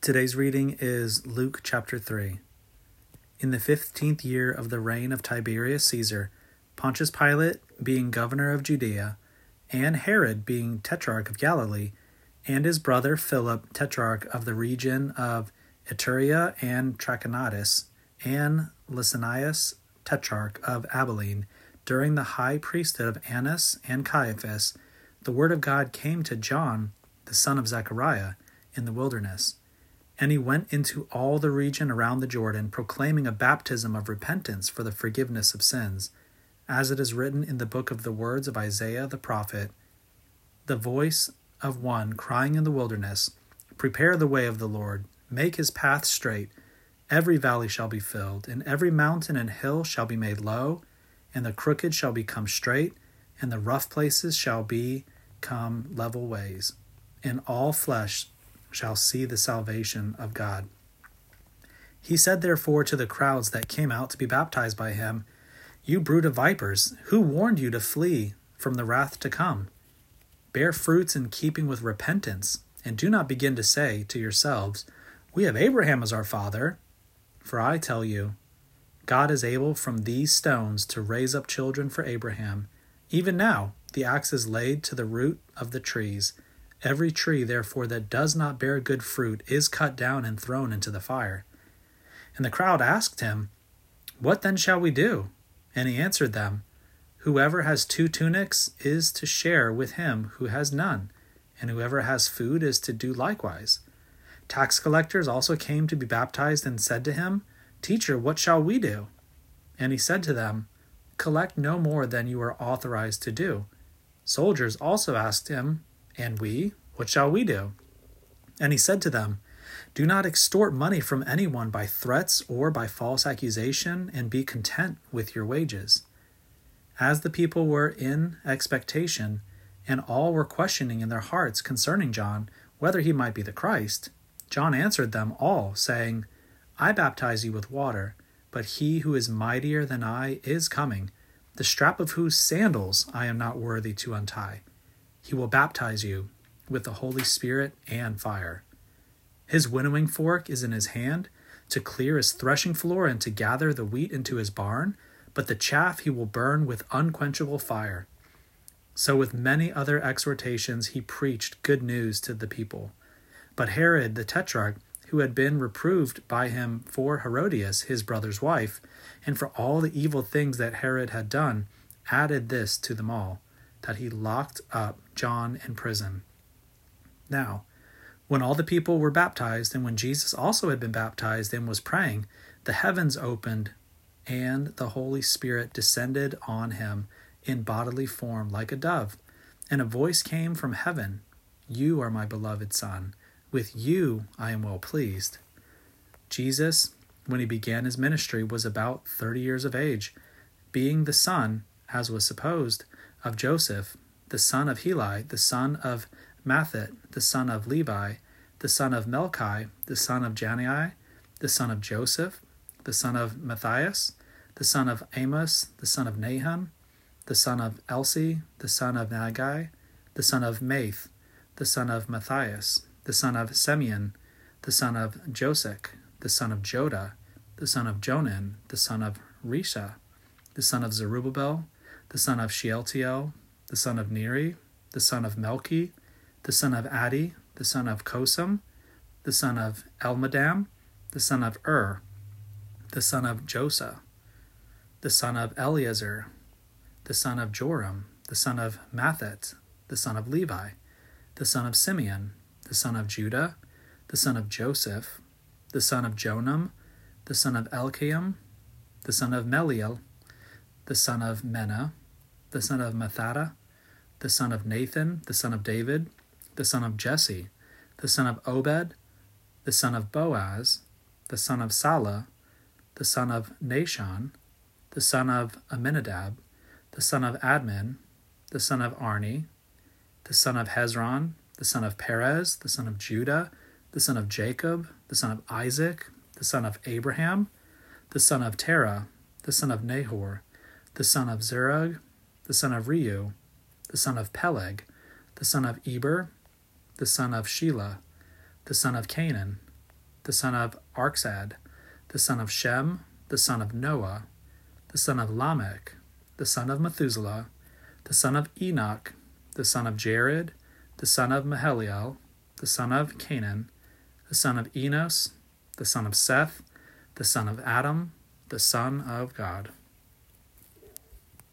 Today's reading is Luke chapter 3. In the 15th year of the reign of Tiberius Caesar, Pontius Pilate being governor of Judea, and Herod being tetrarch of Galilee, and his brother Philip tetrarch of the region of Iturea and Trachonitis, and Lysanias tetrarch of Abilene, during the high priesthood of Annas and Caiaphas, the word of God came to John, the son of Zechariah, in the wilderness. And he went into all the region around the Jordan, proclaiming a baptism of repentance for the forgiveness of sins, as it is written in the book of the words of Isaiah the prophet, the voice of one crying in the wilderness, prepare the way of the Lord, make his path straight. Every valley shall be filled, and every mountain and hill shall be made low, and the crooked shall become straight, and the rough places shall become level ways, and all flesh shall see the salvation of God. He said therefore to the crowds that came out to be baptized by him, You brood of vipers, who warned you to flee from the wrath to come? Bear fruits in keeping with repentance, and do not begin to say to yourselves, We have Abraham as our father. For I tell you, God is able from these stones to raise up children for Abraham. Even now the axe is laid to the root of the trees. Every tree, therefore, that does not bear good fruit is cut down and thrown into the fire. And the crowd asked him, What then shall we do? And he answered them, Whoever has 2 tunics is to share with him who has none, and whoever has food is to do likewise. Tax collectors also came to be baptized and said to him, Teacher, what shall we do? And he said to them, Collect no more than you are authorized to do. Soldiers also asked him, And we, what shall we do? And he said to them, Do not extort money from anyone by threats or by false accusation, and be content with your wages. As the people were in expectation, and all were questioning in their hearts concerning John, whether he might be the Christ, John answered them all, saying, I baptize you with water, but he who is mightier than I is coming, the strap of whose sandals I am not worthy to untie. He will baptize you with the Holy Spirit and fire. His winnowing fork is in his hand, to clear his threshing floor and to gather the wheat into his barn, but the chaff he will burn with unquenchable fire. So with many other exhortations he preached good news to the people. But Herod the tetrarch, who had been reproved by him for Herodias, his brother's wife, and for all the evil things that Herod had done, added this to them all, that he locked up John in prison. Now, when all the people were baptized, and when Jesus also had been baptized and was praying, the heavens opened, and the Holy Spirit descended on him in bodily form like a dove. And a voice came from heaven, You are my beloved Son. With you I am well pleased. Jesus, when he began his ministry, was about 30 years of age, being the son, as was supposed, of Joseph, the son of Heli, the son of Matthat, the son of Levi, the son of Melchi, the son of Jannai, the son of Joseph, the son of Matthias, the son of Amos, the son of Nahum, the son of Elsi, the son of Nagai, the son of Math, the son of Matthias, the son of Simeon, the son of Josech, the son of Joda, the son of Jonan, the son of Risha, the son of Zerubbabel, the son of Shealtiel, the son of Neri, the son of Melchi, the son of Addi, the son of Kosam, the son of Elmadam, the son of the son of Josa, the son of Eleazar, the son of Joram, the son of Matthat, the son of Levi, the son of Simeon, the son of Judah, the son of Joseph, the son of Jonam, the son of Elkiam, the son of Meliel, the son of Menna, the son of Mattatha, the son of Nathan, the son of David, the son of Jesse, the son of Obed, the son of Boaz, the son of Salah, the son of Nashon, the son of Aminadab, the son of Admin, the son of Arni, the son of Hezron, the son of Perez, the son of Judah, the son of Jacob, the son of Isaac, the son of Abraham, the son of Terah, the son of Nahor, the son of Zerug, the son of Reu, the son of Peleg, the son of Eber, the son of Shelah, the son of Canaan, the son of Arxad, the son of Shem, the son of Noah, the son of Lamech, the son of Methuselah, the son of Enoch, the son of Jared, the son of Maheliel, the son of Canaan, the son of Enos, the son of Seth, the son of Adam, the son of God.